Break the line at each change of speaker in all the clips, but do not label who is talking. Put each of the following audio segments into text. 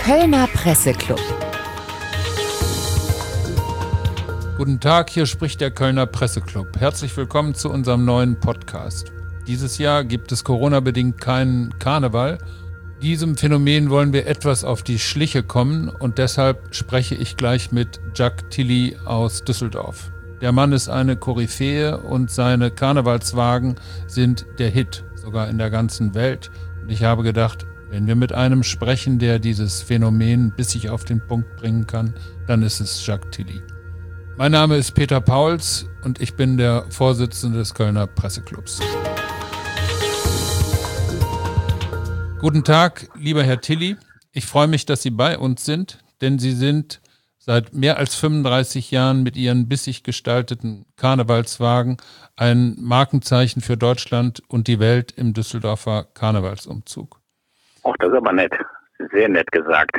Kölner Presseclub.
Guten Tag, hier spricht der Kölner Presseclub. Herzlich willkommen zu unserem neuen Podcast. Dieses Jahr gibt es Corona-bedingt keinen Karneval. Diesem Phänomen wollen wir etwas auf die Schliche kommen und deshalb spreche ich gleich mit Jacques Tilly aus Düsseldorf. Der Mann ist eine Koryphäe und seine Karnevalswagen sind der Hit, sogar in der ganzen Welt. Und ich habe gedacht, wenn wir mit einem sprechen, der dieses Phänomen bissig auf den Punkt bringen kann, dann ist es Jacques Tilly. Mein Name ist Peter Pauls und ich bin der Vorsitzende des Kölner Presseclubs. Guten Tag, lieber Herr Tilly. Ich freue mich, dass Sie bei uns sind, denn Sie sind seit mehr als 35 Jahren mit Ihren bissig gestalteten Karnevalswagen ein Markenzeichen für Deutschland und die Welt im Düsseldorfer Karnevalsumzug.
Ach, das ist aber nett. Sehr nett gesagt.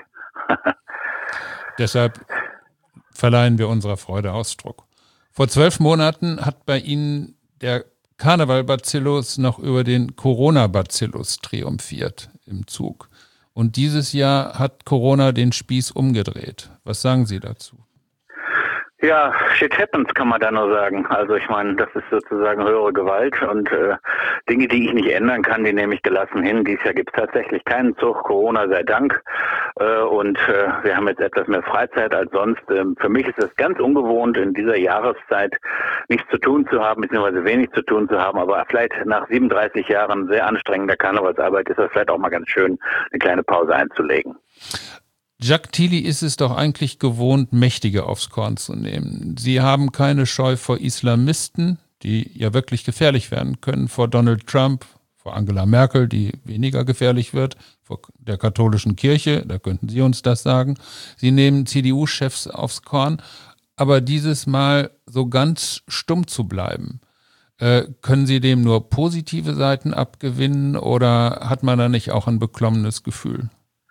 Deshalb verleihen wir unserer Freude Ausdruck. Vor 12 Monaten hat bei Ihnen der Karneval-Bacillus noch über den Corona-Bacillus triumphiert im Zug. Und dieses Jahr hat Corona den Spieß umgedreht. Was sagen Sie dazu?
Ja, shit happens, kann man da nur sagen. Also ich meine, das ist sozusagen höhere Gewalt und Dinge, die ich nicht ändern kann, die nehme ich gelassen hin. Dieses Jahr gibt es tatsächlich keinen Zug, Corona sei Dank. Und wir haben jetzt etwas mehr Freizeit als sonst. Für mich ist es ganz ungewohnt, in dieser Jahreszeit nichts zu tun zu haben, beziehungsweise wenig zu tun zu haben. Aber vielleicht nach 37 Jahren sehr anstrengender Karnevalsarbeit ist es vielleicht auch mal ganz schön, eine kleine Pause einzulegen.
Jacques Tilly ist es doch eigentlich gewohnt, Mächtige aufs Korn zu nehmen. Sie haben keine Scheu vor Islamisten, die ja wirklich gefährlich werden können, vor Donald Trump, vor Angela Merkel, die weniger gefährlich wird, vor der katholischen Kirche, da könnten Sie uns das sagen. Sie nehmen CDU-Chefs aufs Korn, aber dieses Mal so ganz stumm zu bleiben. Können Sie dem nur positive Seiten abgewinnen oder hat man da nicht auch ein beklommenes Gefühl?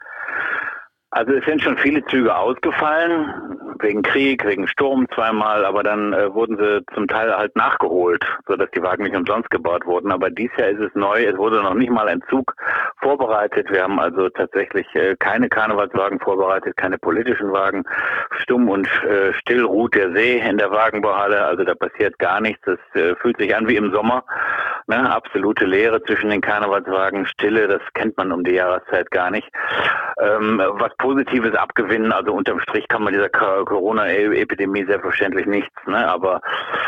Also es sind schon viele Züge ausgefallen, wegen Krieg, wegen Sturm zweimal, aber dann wurden sie zum Teil halt nachgeholt, sodass die Wagen nicht umsonst gebaut wurden. Aber dieses Jahr ist es neu, es wurde noch nicht mal ein Zug vorbereitet. Wir haben also tatsächlich keine Karnevalswagen vorbereitet, keine politischen Wagen. Stumm und still ruht der See in der Wagenbauhalle, also da passiert gar nichts. Es fühlt sich an wie im Sommer, ne? Absolute Leere zwischen den Karnevalswagen, Stille, das kennt man um die Jahreszeit gar nicht. Was Positives abgewinnen, also unterm Strich kann man dieser Corona-Epidemie selbstverständlich nichts, ne? Aber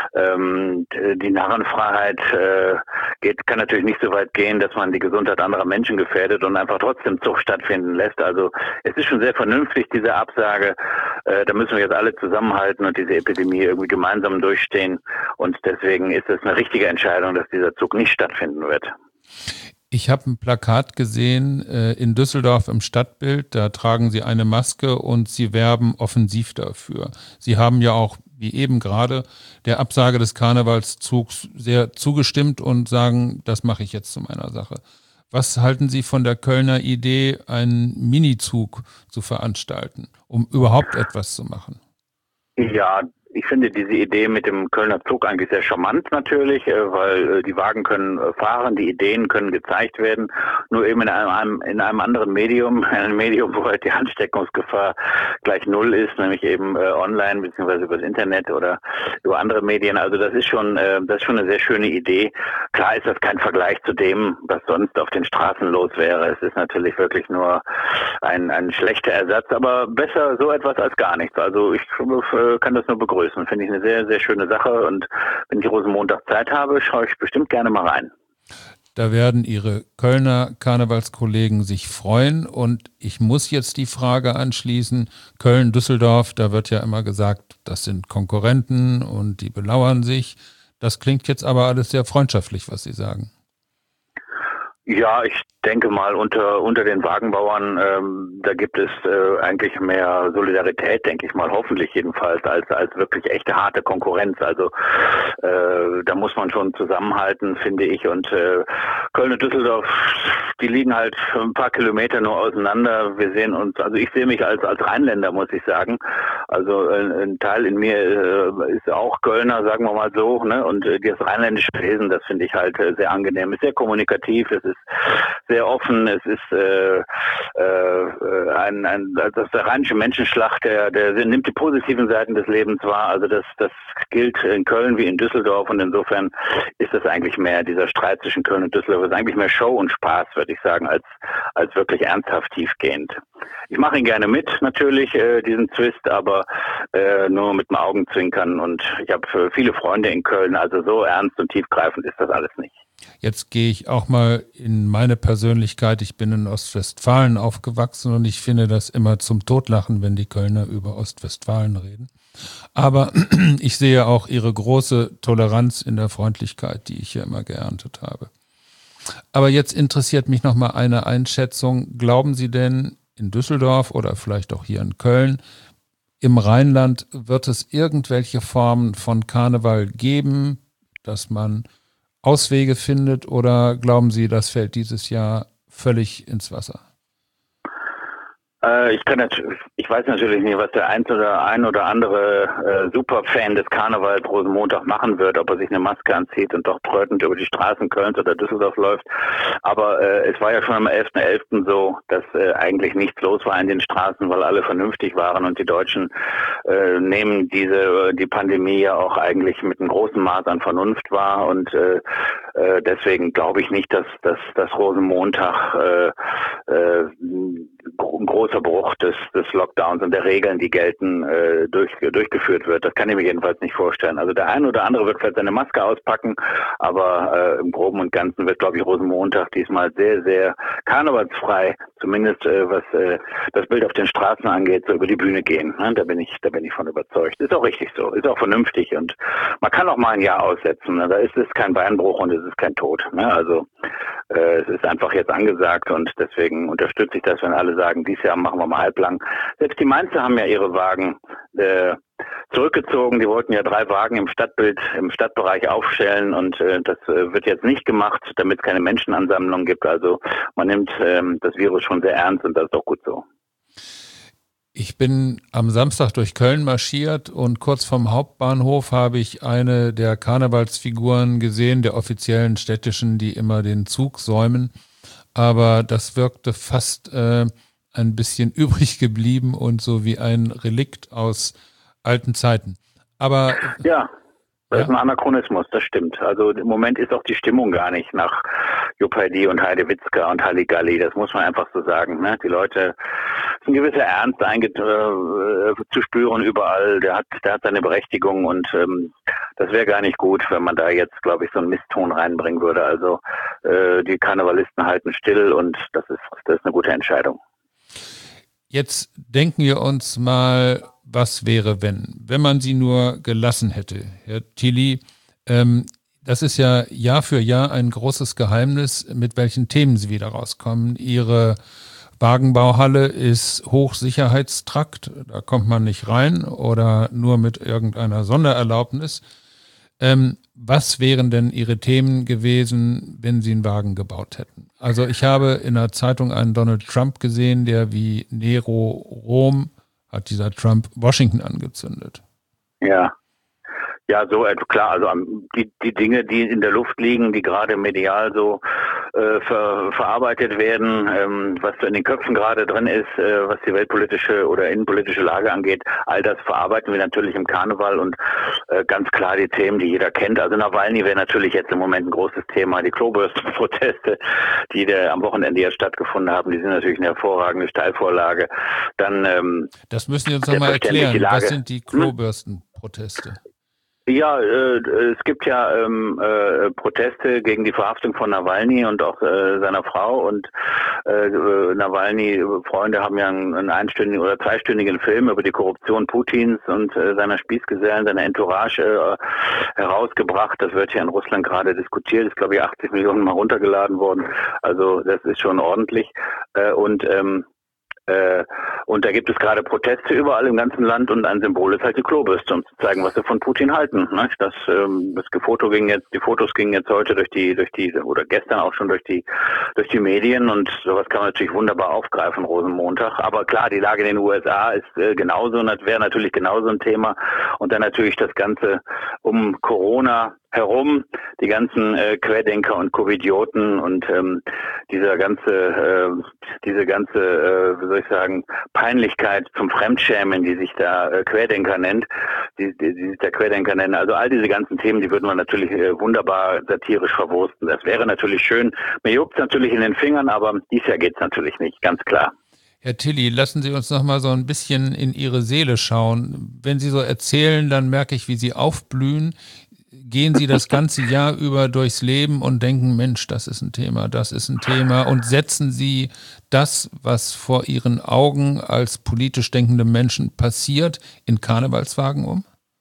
die Narrenfreiheit kann natürlich nicht so weit gehen, dass man die Gesundheit anderer Menschen gefährdet und einfach trotzdem Zug stattfinden lässt. Also es ist schon sehr vernünftig, diese Absage. Da müssen wir jetzt alle zusammenhalten und diese Epidemie irgendwie gemeinsam durchstehen. Und deswegen ist es eine richtige Entscheidung, dass dieser Zug nicht stattfinden wird.
Ich habe ein Plakat gesehen in Düsseldorf im Stadtbild, da tragen Sie eine Maske und Sie werben offensiv dafür. Sie haben ja auch, wie eben gerade, der Absage des Karnevalszugs sehr zugestimmt und sagen, das mache ich jetzt zu meiner Sache. Was halten Sie von der Kölner Idee, einen Minizug zu veranstalten, um überhaupt etwas zu machen?
Ja, ich finde diese Idee mit dem Kölner Zug eigentlich sehr charmant natürlich, weil die Wagen können fahren, die Ideen können gezeigt werden, nur eben in einem anderen Medium, einem Medium, wo halt die Ansteckungsgefahr gleich null ist, nämlich eben online beziehungsweise über das Internet oder über andere Medien. Also das ist schon eine sehr schöne Idee. Klar ist das kein Vergleich zu dem, was sonst auf den Straßen los wäre. Es ist natürlich wirklich nur ein schlechter Ersatz, aber besser so etwas als gar nichts. Also ich kann das nur begrüßen. Finde ich eine sehr, sehr schöne Sache und wenn ich Rosenmontag Zeit habe, schaue ich bestimmt gerne mal rein.
Da werden Ihre Kölner Karnevalskollegen sich freuen und ich muss jetzt die Frage anschließen, Köln-Düsseldorf, da wird ja immer gesagt, das sind Konkurrenten und die belauern sich. Das klingt jetzt aber alles sehr freundschaftlich, was Sie sagen.
Ja, ich denke mal, unter den Wagenbauern, da gibt es eigentlich mehr Solidarität, denke ich mal, hoffentlich jedenfalls, als wirklich echte harte Konkurrenz. Also da muss man schon zusammenhalten, finde ich. Und Köln und Düsseldorf, die liegen halt ein paar Kilometer nur auseinander. Wir sehen uns, also ich sehe mich als Rheinländer, muss ich sagen. Also ein Teil in mir ist auch Kölner, sagen wir mal so, ne? Und das rheinländische Wesen, das finde ich halt sehr angenehm. Ist sehr kommunikativ, es ist sehr offen. Es ist das der rheinische Menschenschlag, der nimmt die positiven Seiten des Lebens wahr. Also das gilt in Köln wie in Düsseldorf, und insofern ist das eigentlich mehr, dieser Streit zwischen Köln und Düsseldorf ist eigentlich mehr Show und Spaß, würde ich sagen, als wirklich ernsthaft tiefgehend. Ich mache ihn gerne mit, natürlich, diesen Twist, aber nur mit dem Augenzwinkern, und ich habe viele Freunde in Köln, also so ernst und tiefgreifend ist das alles nicht.
Jetzt gehe ich auch mal in meine Persönlichkeit. Ich bin in Ostwestfalen aufgewachsen und ich finde das immer zum Totlachen, wenn die Kölner über Ostwestfalen reden. Aber ich sehe auch ihre große Toleranz in der Freundlichkeit, die ich hier immer geerntet habe. Aber jetzt interessiert mich noch mal eine Einschätzung. Glauben Sie denn, in Düsseldorf oder vielleicht auch hier in Köln, im Rheinland wird es irgendwelche Formen von Karneval geben, dass man Auswege findet, oder glauben Sie, das fällt dieses Jahr völlig ins Wasser?
Ich weiß natürlich nicht, was der ein oder andere Superfan des Karnevals Rosenmontag machen wird, ob er sich eine Maske anzieht und doch trötend über die Straßen Kölns oder Düsseldorf läuft. Aber es war ja schon am 11.11. so, dass eigentlich nichts los war in den Straßen, weil alle vernünftig waren, und die Deutschen nehmen die Pandemie ja auch eigentlich mit einem großen Maß an Vernunft wahr, und deswegen glaube ich nicht, dass Rosenmontag ein großer Bruch des Lockdowns und der Regeln, die gelten, durchgeführt wird. Das kann ich mir jedenfalls nicht vorstellen. Also der eine oder andere wird vielleicht seine Maske auspacken, aber im Groben und Ganzen wird, glaube ich, Rosenmontag diesmal sehr, sehr karnevalsfrei, zumindest was das Bild auf den Straßen angeht, so über die Bühne gehen. Ne? Da bin ich von überzeugt. Ist auch richtig so, ist auch vernünftig, und man kann auch mal ein Jahr aussetzen. Ne? Da ist es kein Beinbruch und es ist kein Tod. Ne? Also es ist einfach jetzt angesagt, und deswegen unterstütze ich das, wenn alle sagen, dieses Jahr machen wir mal halblang. Selbst die Mainzer haben ja ihre Wagen zurückgezogen. Die wollten ja 3 Wagen im Stadtbereich aufstellen, und das wird jetzt nicht gemacht, damit es keine Menschenansammlung gibt. Also man nimmt das Virus schon sehr ernst, und das ist auch gut so.
Ich bin am Samstag durch Köln marschiert, und kurz vorm Hauptbahnhof habe ich eine der Karnevalsfiguren gesehen, der offiziellen städtischen, die immer den Zug säumen. Aber das wirkte fast ein bisschen übrig geblieben und so wie ein Relikt aus alten Zeiten. Aber
ja. Das ist ein Anachronismus, das stimmt. Also im Moment ist auch die Stimmung gar nicht nach Jupp Heidi und Heidewitzka und Halligalli. Das muss man einfach so sagen. Ne? Die Leute, ist ein gewisser Ernst zu spüren überall. Der hat seine Berechtigung, und das wäre gar nicht gut, wenn man da jetzt, glaube ich, so einen Misston reinbringen würde. Also die Karnevalisten halten still, und das ist eine gute Entscheidung.
Jetzt denken wir uns mal, was wäre, wenn man sie nur gelassen hätte. Herr Tilly, das ist ja Jahr für Jahr ein großes Geheimnis, mit welchen Themen Sie wieder rauskommen. Ihre Wagenbauhalle ist Hochsicherheitstrakt, da kommt man nicht rein oder nur mit irgendeiner Sondererlaubnis. Was wären denn Ihre Themen gewesen, wenn Sie einen Wagen gebaut hätten? Also ich habe in der Zeitung einen Donald Trump gesehen, der wie Nero Rom hat dieser Trump Washington angezündet.
Ja, so klar, also die Dinge, die in der Luft liegen, die gerade medial so verarbeitet werden, was so in den Köpfen gerade drin ist, was die weltpolitische oder innenpolitische Lage angeht, all das verarbeiten wir natürlich im Karneval, und ganz klar die Themen, die jeder kennt. Also Nawalny wäre natürlich jetzt im Moment ein großes Thema. Die Klobürstenproteste, die am Wochenende jetzt stattgefunden haben, die sind natürlich eine hervorragende Steilvorlage. Dann
das müssen Sie uns nochmal erklären. Was sind die Klobürstenproteste?
Ja, es gibt ja Proteste gegen die Verhaftung von Nawalny und auch seiner Frau, und Nawalny-Freunde haben ja einen einstündigen oder zweistündigen Film über die Korruption Putins und seiner Spießgesellen, seiner Entourage herausgebracht. Das wird ja in Russland gerade diskutiert, ist glaube ich 80 Millionen Mal runtergeladen worden, also das ist schon ordentlich, und da gibt es gerade Proteste überall im ganzen Land, und ein Symbol ist halt die Klobürste, um zu zeigen, was sie von Putin halten. Ne? Die Fotos gingen jetzt heute oder gestern auch schon durch die Medien, und sowas kann man natürlich wunderbar aufgreifen, Rosenmontag. Aber klar, die Lage in den USA ist genauso, und das wäre natürlich genauso ein Thema. Und dann natürlich das Ganze um Corona, herum, die ganzen Querdenker und Covidioten und diese ganze, wie soll ich sagen, Peinlichkeit zum Fremdschämen, die sich da Querdenker nennt, die sich da Querdenker nennen. Also all diese ganzen Themen, die würden wir natürlich wunderbar satirisch verwursten. Das wäre natürlich schön. Mir juckt es natürlich in den Fingern, aber dieses Jahr geht es natürlich nicht, ganz klar.
Herr Tilly, lassen Sie uns noch mal so ein bisschen in Ihre Seele schauen. Wenn Sie so erzählen, dann merke ich, wie Sie aufblühen. Gehen Sie das ganze Jahr über durchs Leben und denken, Mensch, das ist ein Thema, und setzen Sie das, was vor Ihren Augen als politisch denkende Menschen passiert, in Karnevalswagen um?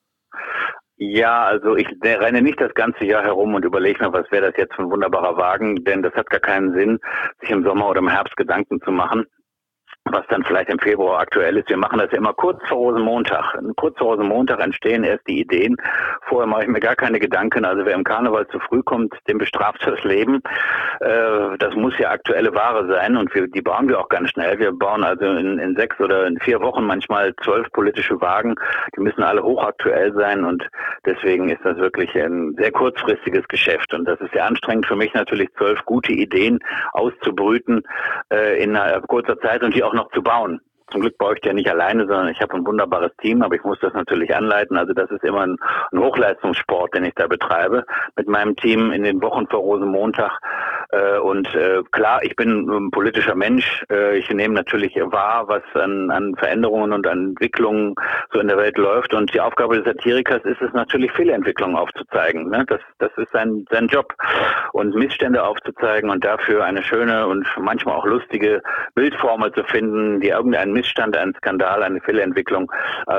Ja, also ich renne nicht das ganze Jahr herum und überlege mir, was wäre das jetzt für ein wunderbarer Wagen, denn das hat gar keinen Sinn, sich im Sommer oder im Herbst Gedanken zu machen, was dann vielleicht im Februar aktuell ist. Wir machen das ja immer kurz vor Rosenmontag. Kurz vor Rosenmontag entstehen erst die Ideen. Vorher mache ich mir gar keine Gedanken. Also wer im Karneval zu früh kommt, dem bestraft das Leben. Das muss ja aktuelle Ware sein und die bauen wir auch ganz schnell. Wir bauen also in 6 oder in 4 Wochen manchmal 12 politische Wagen. Die müssen alle hochaktuell sein und deswegen ist das wirklich ein sehr kurzfristiges Geschäft. Und das ist sehr anstrengend für mich natürlich, 12 gute Ideen auszubrüten in kurzer Zeit und die auch noch zu bauen. Zum Glück baue ich ja nicht alleine, sondern ich habe ein wunderbares Team, aber ich muss das natürlich anleiten. Also das ist immer ein Hochleistungssport, den ich da betreibe mit meinem Team in den Wochen vor Rosenmontag. Und klar, ich bin ein politischer Mensch. Ich nehme natürlich wahr, was an Veränderungen und an Entwicklungen so in der Welt läuft. Und die Aufgabe des Satirikers ist es natürlich, Fehlentwicklungen aufzuzeigen. Ne? Das ist sein Job. Und Missstände aufzuzeigen und dafür eine schöne und manchmal auch lustige Bildformel zu finden, die irgendeinen Missstand, einen Skandal, eine Fehlentwicklung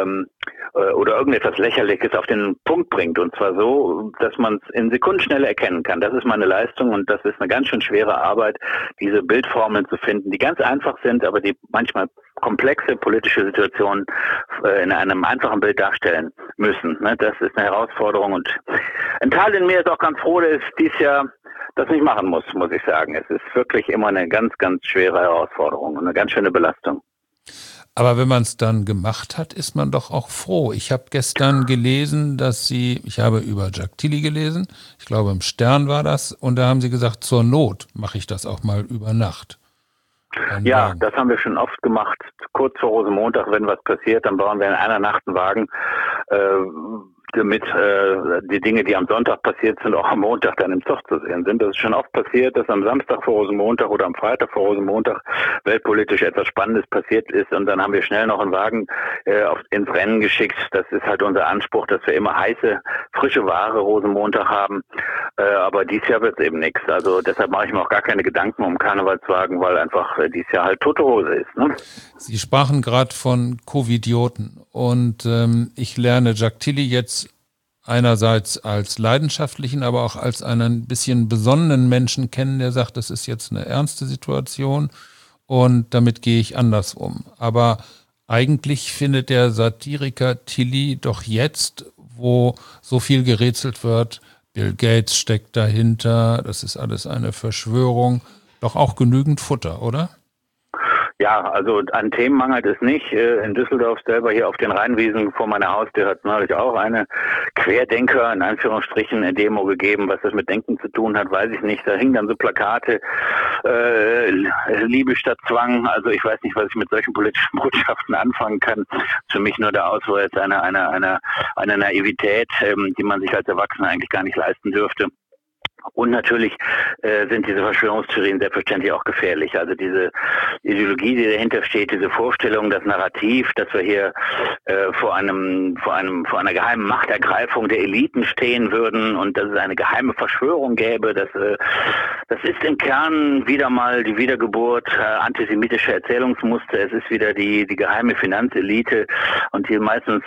oder irgendetwas Lächerliches auf den Punkt bringt. Und zwar so, dass man es in Sekundenschnelle erkennen kann. Das ist meine Leistung und das ist eine ganz schön schwere Arbeit, diese Bildformeln zu finden, die ganz einfach sind, aber die manchmal komplexe politische Situationen in einem einfachen Bild darstellen müssen. Ne? Das ist eine Herausforderung und ein Teil in mir ist auch ganz froh, dass dieses Jahr das nicht machen muss ich sagen. Es ist wirklich immer eine ganz, ganz schwere Herausforderung und eine ganz schöne Belastung.
Aber wenn man es dann gemacht hat, ist man doch auch froh. Ich habe gestern gelesen, ich habe über Jacques Tilly gelesen, ich glaube im Stern war das, und da haben Sie gesagt, zur Not mache ich das auch mal über Nacht.
Ja, das haben wir schon oft gemacht. Kurz vor Rosenmontag, wenn was passiert, dann bauen wir in einer Nacht einen Wagen, damit die Dinge, die am Sonntag passiert sind, auch am Montag dann im Zug zu sehen sind. Das ist schon oft passiert, dass am Samstag vor Rosenmontag oder am Freitag vor Rosenmontag weltpolitisch etwas Spannendes passiert ist und dann haben wir schnell noch einen Wagen ins Rennen geschickt. Das ist halt unser Anspruch, dass wir immer heiße, frische Ware Rosenmontag haben. Aber dieses Jahr wird es eben nichts. Also deshalb mache ich mir auch gar keine Gedanken um Karnevalswagen, weil einfach dieses Jahr halt tote Hose ist. Ne?
Sie sprachen gerade von Covidioten und ich lerne Jacques Tilly jetzt einerseits als leidenschaftlichen, aber auch als einen bisschen besonnenen Menschen kennen, der sagt, das ist jetzt eine ernste Situation und damit gehe ich anders um. Aber eigentlich findet der Satiriker Tilly doch jetzt, wo so viel gerätselt wird, Bill Gates steckt dahinter, das ist alles eine Verschwörung, doch auch genügend Futter, oder?
Ja, also an Themen mangelt es nicht. In Düsseldorf selber hier auf den Rheinwiesen vor meiner Haustür hat es neulich auch eine Querdenker, in Anführungsstrichen, eine Demo gegeben. Was das mit Denken zu tun hat, weiß ich nicht. Da hingen dann so Plakate, Liebe statt Zwang. Also ich weiß nicht, was ich mit solchen politischen Botschaften anfangen kann. Für mich nur der Ausweis einer Naivität, die man sich als Erwachsener eigentlich gar nicht leisten dürfte. Und natürlich sind diese Verschwörungstheorien selbstverständlich auch gefährlich. Also diese Ideologie, die dahinter steht, diese Vorstellung, das Narrativ, dass wir hier vor einer geheimen Machtergreifung der Eliten stehen würden und dass es eine geheime Verschwörung gäbe, das ist im Kern wieder mal die Wiedergeburt antisemitischer Erzählungsmuster. Es ist wieder die geheime Finanzelite und die meistens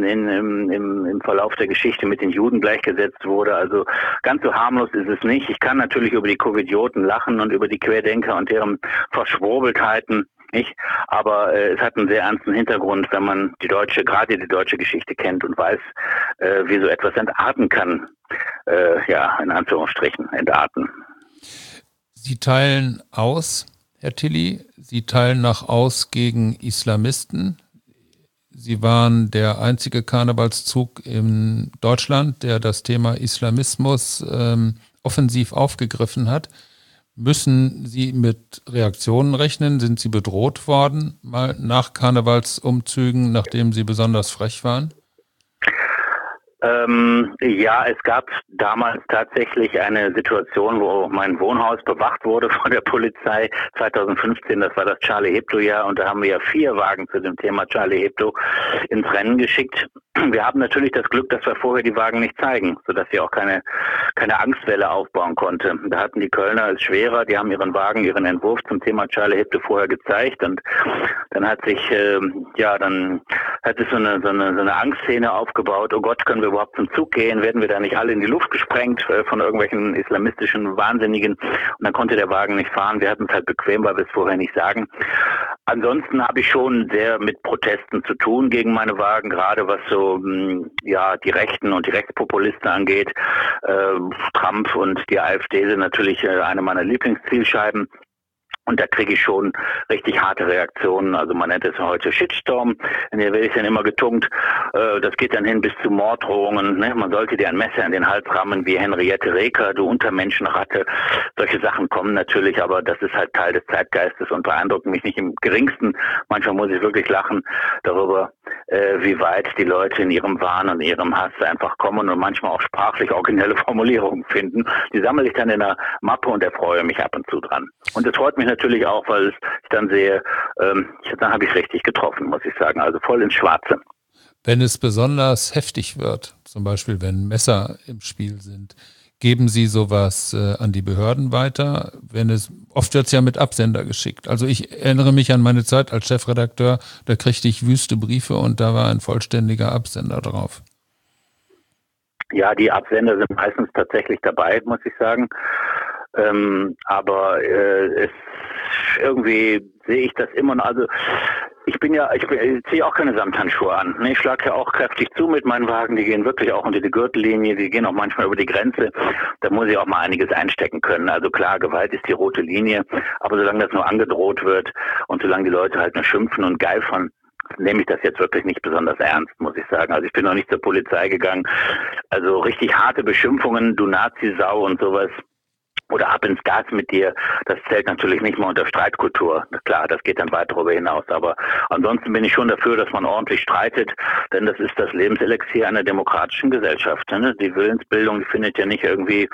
im Verlauf der Geschichte mit den Juden gleichgesetzt wurde. Also ganz so harmlos ist es nicht. Ich kann natürlich über die Covidioten lachen und über die Querdenker und deren Verschwurbeltheiten nicht, aber es hat einen sehr ernsten Hintergrund, wenn man gerade die deutsche Geschichte kennt und weiß, wie so etwas entarten kann. In Anführungsstrichen entarten.
Sie teilen aus, Herr Tilly, Sie teilen nach aus gegen Islamisten. Sie waren der einzige Karnevalszug in Deutschland, der das Thema Islamismus offensiv aufgegriffen hat. Müssen Sie mit Reaktionen rechnen? Sind Sie bedroht worden, mal nach Karnevalsumzügen, nachdem Sie besonders frech waren?
Ja, es gab damals tatsächlich eine Situation, wo mein Wohnhaus bewacht wurde von der Polizei. 2015, das war das Charlie Hebdo-Jahr, und da haben wir ja 4 Wagen zu dem Thema Charlie Hebdo ins Rennen geschickt. Wir haben natürlich das Glück, dass wir vorher die Wagen nicht zeigen, sodass sie auch keine Angstwelle aufbauen konnte. Da hatten die Kölner es schwerer, die haben ihren Entwurf zum Thema Charlie Hebdo vorher gezeigt, und dann hat sich dann hat es so eine Angstszene aufgebaut. Oh Gott, können wir überhaupt zum Zug gehen? Werden wir da nicht alle in die Luft gesprengt von irgendwelchen islamistischen Wahnsinnigen? Und dann konnte der Wagen nicht fahren. Wir hatten es halt bequem, weil wir es vorher nicht sagen. Ansonsten habe ich schon sehr mit Protesten zu tun gegen meine Wagen, gerade was so die Rechten und die Rechtspopulisten angeht. Trump und die AfD sind natürlich eine meiner Lieblingszielscheiben. Und da kriege ich schon richtig harte Reaktionen. Also man nennt es heute Shitstorm. In der werde ich dann immer getunkt. Das geht dann hin bis zu Morddrohungen. Ne? Man sollte dir ein Messer in den Hals rammen wie Henriette Reker, du Untermenschenratte. Solche Sachen kommen natürlich, aber das ist halt Teil des Zeitgeistes und beeindruckt mich nicht im Geringsten. Manchmal muss ich wirklich lachen darüber, wie weit die Leute in ihrem Wahn und ihrem Hass einfach kommen und manchmal auch sprachlich originelle Formulierungen finden. Die sammle ich dann in einer Mappe und erfreue mich ab und zu dran. Und es freut mich natürlich auch, weil ich dann sehe, dann habe ich richtig getroffen, muss ich sagen. Also voll ins Schwarze.
Wenn es besonders heftig wird, zum Beispiel wenn Messer im Spiel sind, geben Sie sowas an die Behörden weiter? Oft wird es ja mit Absender geschickt. Also ich erinnere mich an meine Zeit als Chefredakteur, da kriegte ich wüste Briefe und da war ein vollständiger Absender drauf.
Ja, die Absender sind meistens tatsächlich dabei, muss ich sagen. Aber irgendwie sehe ich das immer noch. Also ich ziehe auch keine Samthandschuhe an. Ich schlage ja auch kräftig zu mit meinen Wagen. Die gehen wirklich auch unter die Gürtellinie. Die gehen auch manchmal über die Grenze. Da muss ich auch mal einiges einstecken können. Also klar, Gewalt ist die rote Linie. Aber solange das nur angedroht wird und solange die Leute halt nur schimpfen und geifern, nehme ich das jetzt wirklich nicht besonders ernst, muss ich sagen. Also ich bin noch nicht zur Polizei gegangen. Also richtig harte Beschimpfungen, du Nazi-Sau und sowas, oder ab ins Gas mit dir, das zählt natürlich nicht mal unter Streitkultur. Klar, das geht dann weit darüber hinaus. Aber ansonsten bin ich schon dafür, dass man ordentlich streitet, denn das ist das Lebenselixier einer demokratischen Gesellschaft. Ne? Die Willensbildung, die findet ja nicht irgendwie,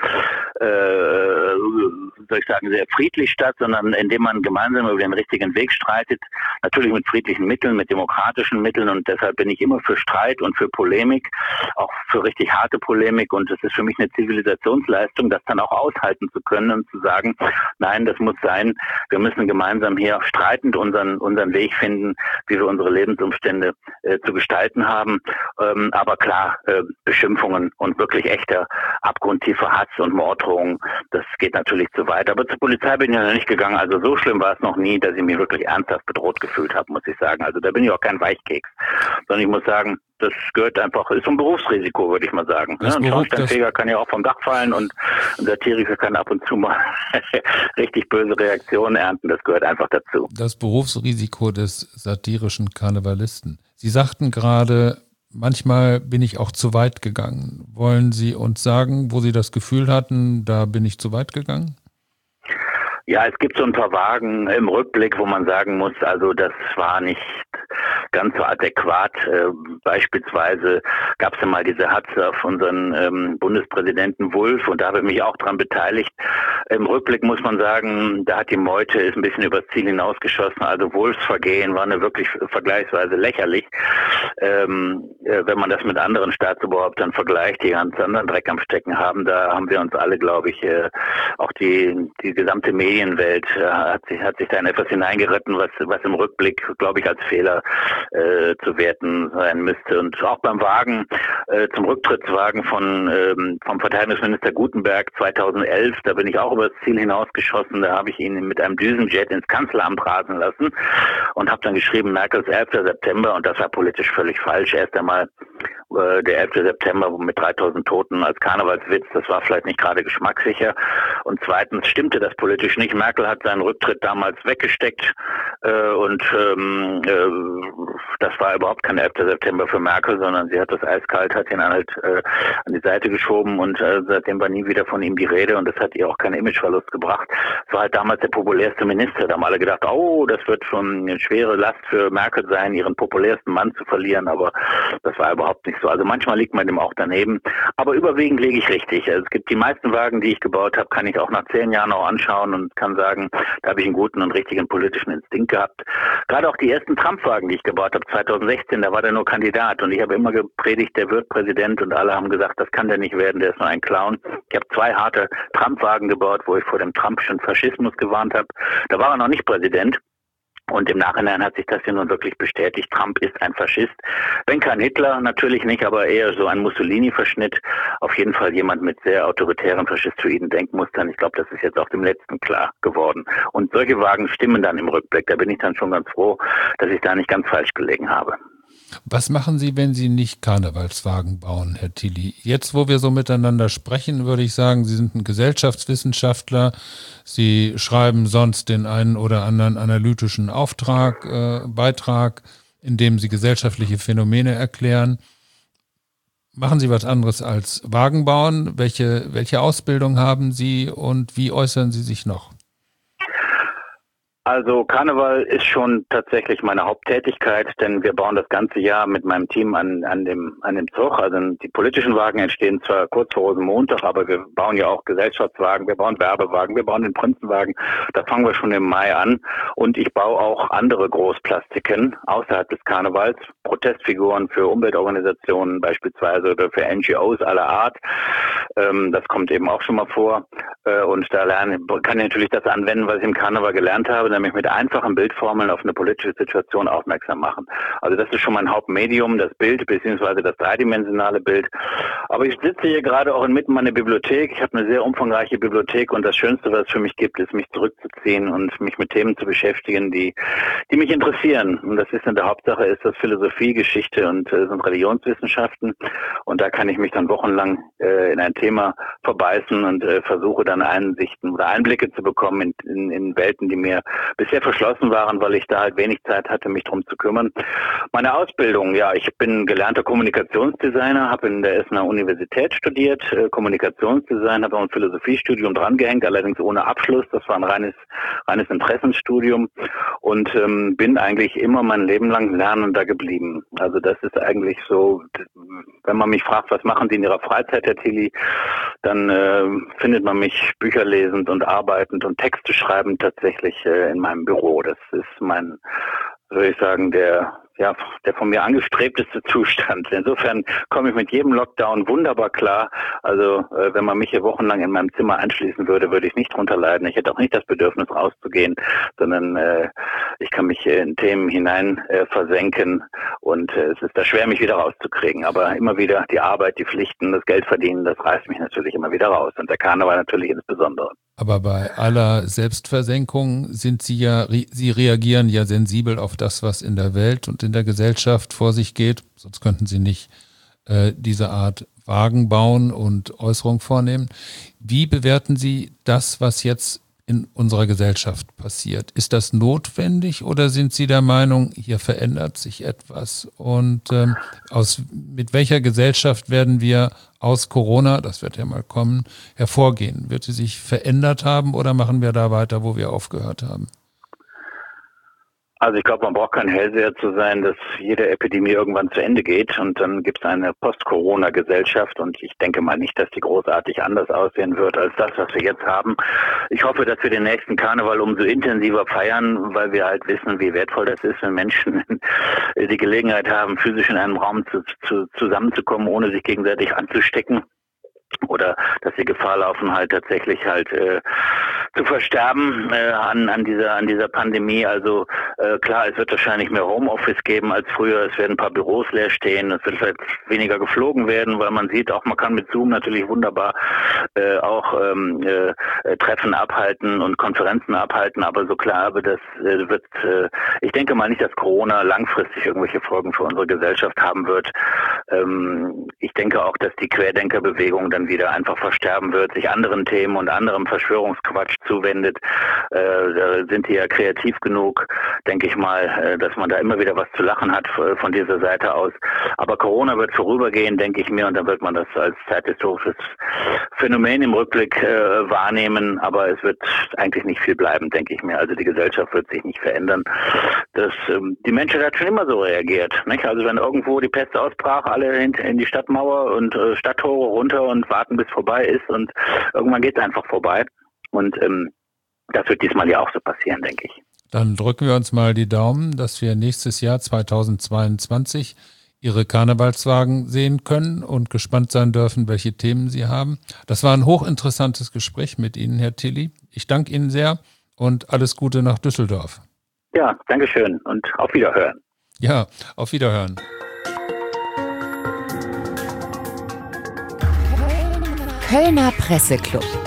sehr friedlich statt, sondern indem man gemeinsam über den richtigen Weg streitet. Natürlich mit friedlichen Mitteln, mit demokratischen Mitteln, und deshalb bin ich immer für Streit und für Polemik, auch für richtig harte Polemik, und es ist für mich eine Zivilisationsleistung, das dann auch aushalten zu können und zu sagen, nein, das muss sein, wir müssen gemeinsam hier streitend unseren Weg finden, wie wir unsere Lebensumstände zu gestalten haben. Aber klar, Beschimpfungen und wirklich echter abgrundtiefer Hass und Morddrohungen, das geht natürlich zu weit. Aber zur Polizei bin ich ja noch nicht gegangen. Also so schlimm war es noch nie, dass ich mich wirklich ernsthaft bedroht gefühlt habe, muss ich sagen. Also da bin ich auch kein Weichkeks, sondern ich muss sagen, das gehört einfach, ist so ein Berufsrisiko, würde ich mal sagen. Ein Schornsteinfeger kann ja auch vom Dach fallen, und ein Satiriker kann ab und zu mal richtig böse Reaktionen ernten. Das gehört einfach dazu.
Das Berufsrisiko des satirischen Karnevalisten. Sie sagten gerade, manchmal bin ich auch zu weit gegangen. Wollen Sie uns sagen, wo Sie das Gefühl hatten, da bin ich zu weit gegangen?
Ja, es gibt so ein paar Wagen im Rückblick, wo man sagen muss, also das war nicht ganz so adäquat. Beispielsweise gab es ja mal diese Hatze auf unseren Bundespräsidenten Wulff, und da habe ich mich auch dran beteiligt. Im Rückblick muss man sagen, da hat die Meute ist ein bisschen übers Ziel hinausgeschossen. Also Wulffs Vergehen war wirklich vergleichsweise lächerlich. Wenn man das mit anderen Staatsoberhäuptern vergleicht, die ganz anderen Dreck am Stecken haben, da haben wir uns alle, glaube ich, auch die gesamte Medienwelt hat sich da in etwas hineingeritten, was im Rückblick, glaube ich, als Fehler zu werten sein müsste. Und auch beim Wagen, zum Rücktrittswagen vom Verteidigungsminister Gutenberg 2011, da bin ich auch über das Ziel hinausgeschossen. Da habe ich ihn mit einem Düsenjet ins Kanzleramt rasen lassen und habe dann geschrieben, Merkels 11. September, und das war politisch völlig falsch. Erst einmal der 11. September mit 3000 Toten als Karnevalswitz, das war vielleicht nicht gerade geschmackssicher. Und zweitens stimmte das politisch nicht. Merkel hat seinen Rücktritt damals weggesteckt und das war überhaupt kein 11. September für Merkel, sondern sie hat das eiskalt, hat ihn halt an die Seite geschoben und seitdem war nie wieder von ihm die Rede und das hat ihr auch keinen Imageverlust gebracht. Es war halt damals der populärste Minister. Da haben alle gedacht, oh, das wird schon eine schwere Last für Merkel sein, ihren populärsten Mann zu verlieren, aber das war überhaupt nicht so. Also manchmal liegt man dem auch daneben, aber überwiegend liege ich richtig. Also es gibt die meisten Wagen, die ich gebaut habe, kann ich auch nach 10 Jahren noch anschauen und kann sagen, da habe ich einen guten und richtigen politischen Instinkt gehabt. Gerade auch die ersten Trump-Wagen, die ich gebaut habe, 2016, da war der nur Kandidat und ich habe immer gepredigt, der wird Präsident und alle haben gesagt, das kann der nicht werden, der ist nur ein Clown. Ich habe 2 harte Trump-Wagen gebaut, wo ich vor dem Trumpschen Faschismus gewarnt habe. Da war er noch nicht Präsident. Und im Nachhinein hat sich das ja nun wirklich bestätigt. Trump ist ein Faschist. Wenn kein Hitler, natürlich nicht, aber eher so ein Mussolini-Verschnitt. Auf jeden Fall jemand mit sehr autoritären, faschistoiden Denkmustern. Ich glaube, das ist jetzt auch dem Letzten klar geworden. Und solche Wagen stimmen dann im Rückblick. Da bin ich dann schon ganz froh, dass ich da nicht ganz falsch gelegen habe.
Was machen Sie, wenn Sie nicht Karnevalswagen bauen, Herr Tilly? Jetzt, wo wir so miteinander sprechen, würde ich sagen, Sie sind ein Gesellschaftswissenschaftler. Sie schreiben sonst den einen oder anderen analytischen Beitrag, in dem Sie gesellschaftliche Phänomene erklären. Machen Sie was anderes als Wagen bauen? Welche Ausbildung haben Sie und wie äußern Sie sich noch?
Also Karneval ist schon tatsächlich meine Haupttätigkeit, denn wir bauen das ganze Jahr mit meinem Team an dem Zug. Also die politischen Wagen entstehen zwar kurz vor Rosenmontag, aber wir bauen ja auch Gesellschaftswagen, wir bauen Werbewagen, wir bauen den Prinzenwagen. Da fangen wir schon im Mai an. Und ich baue auch andere Großplastiken außerhalb des Karnevals, Protestfiguren für Umweltorganisationen beispielsweise oder für NGOs aller Art. Das kommt eben auch schon mal vor. Und da kann ich natürlich das anwenden, was ich im Karneval gelernt habe, nämlich mit einfachen Bildformeln auf eine politische Situation aufmerksam machen. Also das ist schon mein Hauptmedium, das Bild beziehungsweise das dreidimensionale Bild. Aber ich sitze hier gerade auch inmitten meiner Bibliothek. Ich habe eine sehr umfangreiche Bibliothek und das Schönste, was es für mich gibt, ist, mich zurückzuziehen und mich mit Themen zu beschäftigen, die mich interessieren. Und das ist in der Hauptsache ist das Philosophie, Geschichte und sind Religionswissenschaften. Und da kann ich mich dann wochenlang in ein Thema verbeißen und versuche dann Einsichten oder Einblicke zu bekommen in Welten, die mir bisher verschlossen waren, weil ich da halt wenig Zeit hatte, mich drum zu kümmern. Meine Ausbildung, ja, ich bin gelernter Kommunikationsdesigner, habe in der Essener Universität studiert, Kommunikationsdesign, habe auch ein Philosophiestudium drangehängt, allerdings ohne Abschluss. Das war ein reines Interessenstudium und bin eigentlich immer mein Leben lang lernender geblieben. Also das ist eigentlich so, wenn man mich fragt, was machen Sie in Ihrer Freizeit, Herr Tilly, dann findet man mich Bücher lesend und arbeitend und Texte schreibend tatsächlich in meinem Büro. Das ist mein, würde ich sagen, der von mir angestrebteste Zustand. Insofern komme ich mit jedem Lockdown wunderbar klar. Also wenn man mich hier wochenlang in meinem Zimmer einschließen würde, würde ich nicht drunter leiden. Ich hätte auch nicht das Bedürfnis rauszugehen, sondern ich kann mich in Themen hinein versenken und es ist da schwer, mich wieder rauszukriegen. Aber immer wieder die Arbeit, die Pflichten, das Geld verdienen, das reißt mich natürlich immer wieder raus. Und der Karneval natürlich insbesondere.
Aber bei aller Selbstversenkung Sie reagieren ja sensibel auf das, was in der Welt und in der Gesellschaft vor sich geht. Sonst könnten Sie nicht diese Art Wagen bauen und Äußerung vornehmen. Wie bewerten Sie das, was jetzt in unserer Gesellschaft passiert? Ist das notwendig oder sind Sie der Meinung, hier verändert sich etwas? Und mit welcher Gesellschaft werden wir aus Corona, das wird ja mal kommen, hervorgehen? Wird sie sich verändert haben oder machen wir da weiter, wo wir aufgehört haben?
Also ich glaube, man braucht kein Hellseher zu sein, dass jede Epidemie irgendwann zu Ende geht und dann gibt es eine Post-Corona-Gesellschaft und ich denke mal nicht, dass die großartig anders aussehen wird als das, was wir jetzt haben. Ich hoffe, dass wir den nächsten Karneval umso intensiver feiern, weil wir halt wissen, wie wertvoll das ist, wenn Menschen die Gelegenheit haben, physisch in einem Raum zusammenzukommen, ohne sich gegenseitig anzustecken. oder dass sie Gefahr laufen, halt tatsächlich zu versterben an dieser Pandemie. Also klar, es wird wahrscheinlich mehr Homeoffice geben als früher. Es werden ein paar Büros leer stehen. Es wird vielleicht weniger geflogen werden, weil man sieht, auch man kann mit Zoom natürlich wunderbar auch Treffen abhalten und Konferenzen abhalten. Aber so klar, aber das wird, ich denke mal nicht, dass Corona langfristig irgendwelche Folgen für unsere Gesellschaft haben wird. Ich denke auch, dass die Querdenkerbewegung dann wieder einfach versterben wird, sich anderen Themen und anderem Verschwörungsquatsch zuwendet. Da sind die ja kreativ genug, denke ich mal, dass man da immer wieder was zu lachen hat von dieser Seite aus. Aber Corona wird vorübergehen, denke ich mir, und dann wird man das als zeithistorisches Phänomen im Rückblick wahrnehmen. Aber es wird eigentlich nicht viel bleiben, denke ich mir. Also die Gesellschaft wird sich nicht verändern. Die Menschheit hat schon immer so reagiert, nicht? Also wenn irgendwo die Pest ausbrach, alle in die Stadtmauer und Stadttore runter und warten, bis vorbei ist, und irgendwann geht es einfach vorbei. Und das wird diesmal ja auch so passieren, denke ich.
Dann drücken wir uns mal die Daumen, dass wir nächstes Jahr 2022 Ihre Karnevalswagen sehen können und gespannt sein dürfen, welche Themen Sie haben. Das war ein hochinteressantes Gespräch mit Ihnen, Herr Tilly. Ich danke Ihnen sehr und alles Gute nach Düsseldorf.
Ja, danke schön und auf Wiederhören.
Ja, auf Wiederhören.
Kölner Presseclub.